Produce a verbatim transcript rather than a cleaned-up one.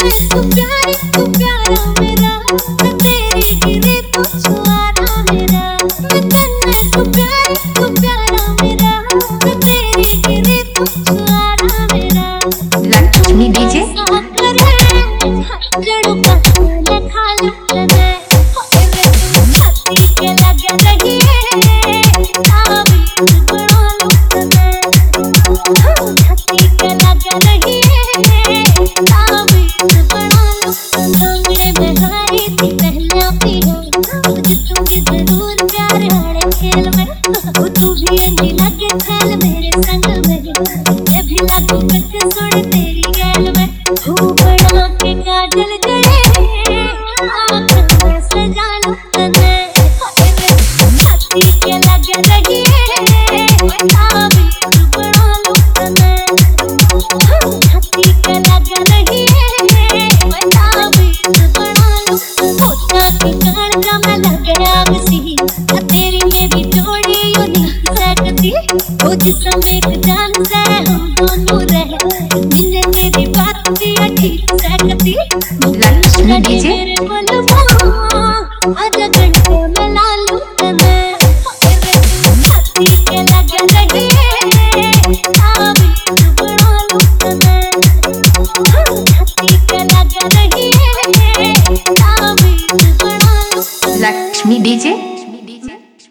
तू प्यारी तू प्यारा मेरा, मैं तेरी गिरे तो छुआरा मेरा। मैं तन्ने तू प्यारी तू प्यारा मेरा, मैं तेरी गिरे तो छुआरा मेरा। लक्ष्मी डीजे जड़ों का खाना खा लेने छाती के लगे रही ताबीज बना लो तने, छाती के लगे रही ताबीज बना लो तने। मैं हारी थी पहले अपनी जीतूंगी जरूर प्यार हारे खेल में, तू भी अंधी लगे खेल मेरे संग में, ये भी लागू करके सुन तेरी गैल में। बना के काजल जड़े आँख में सजा लो तने, छाती के लगे रही ताबीज बना लो तने, छाती के लगे रही ताबीज बना लो। होता के कांजा में लगे आग सी, तेरी मेरी जोड़ी यूं नहीं सकती, वो जिसम एक जान से हम दोनों रहे, मिले मेरी बात भी ठीक सकती। लक्ष्मी डीजे मेरे बलवा आजा घंटे में लाल